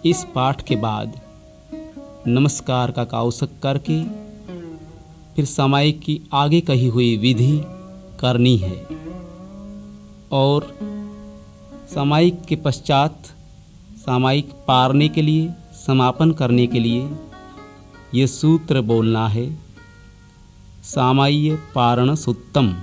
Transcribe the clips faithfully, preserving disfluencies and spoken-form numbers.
इस पाठ के बाद नमस्कार का कौशक करके फिर सामायिक की आगे कही हुई विधि करनी है और सामायिक के पश्चात सामायिक पारने के लिए, समापन करने के लिए ये सूत्र बोलना है। सामाय्य पारण सुत्तम।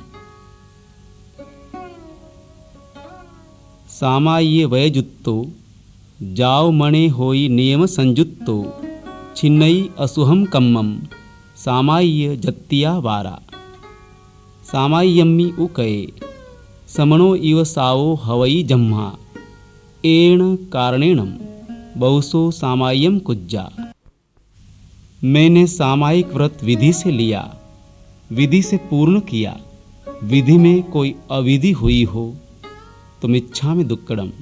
सामाय्य वयजुत्तो जाव मणे होई नियम संजुत्तो छिन्नई असुहम कम्मम सामाय्य जत्तिया वारा। सामाय्यम्मि उकये समणो इव सावो हवई जम्हा एण कारणेणम बहुसो सामाय्यम कुज्जा। मैंने सामायिक व्रत विधि से लिया, विधि से पूर्ण किया। विधि में कोई अविधि हुई हो तो मिच्छामि दुक्कडम।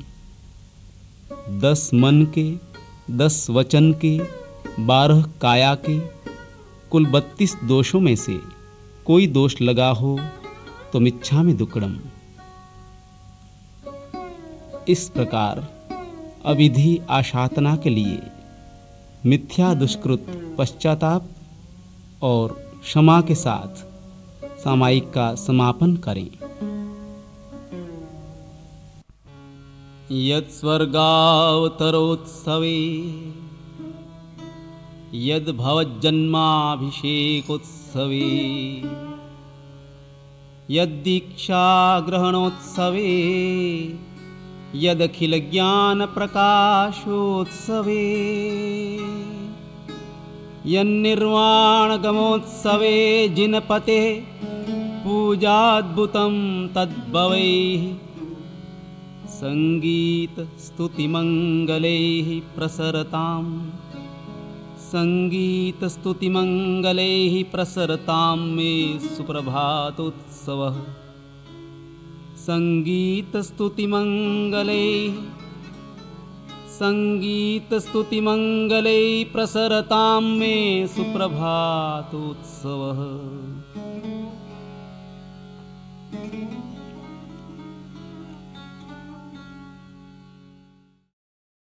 दस मन के, दस वचन के, बारह काया के, कुल बत्तीस दोषों में से कोई दोष लगा हो तो मिच्छामि दुक्कडम। इस प्रकार अविधि आशातना के लिए मिथ्या दुष्कृत पश्चाताप और क्षमा के साथ सामायिक का समापन करें। यत् स्वर्गावतरोत्सवे यद् भवज्जन्माभिषेकोत्सवे यद् दीक्षाग्रहणोत्सवे यदखिल ज्ञान प्रकाशोत्सवे यन्निर्वाण गमोत्सवे जिनपते पूजाद्भुतं तद्भवैः संगीत स्तुति मंगलैः प्रसरतां संगीत स्तुति मंगलैः प्रसरतां मे सुप्रभातोत्सवः। संगीत स्तुति मंगलैः संगीत स्तुति मंगलैः प्रसरतां मे सुप्रभातोत्सवः।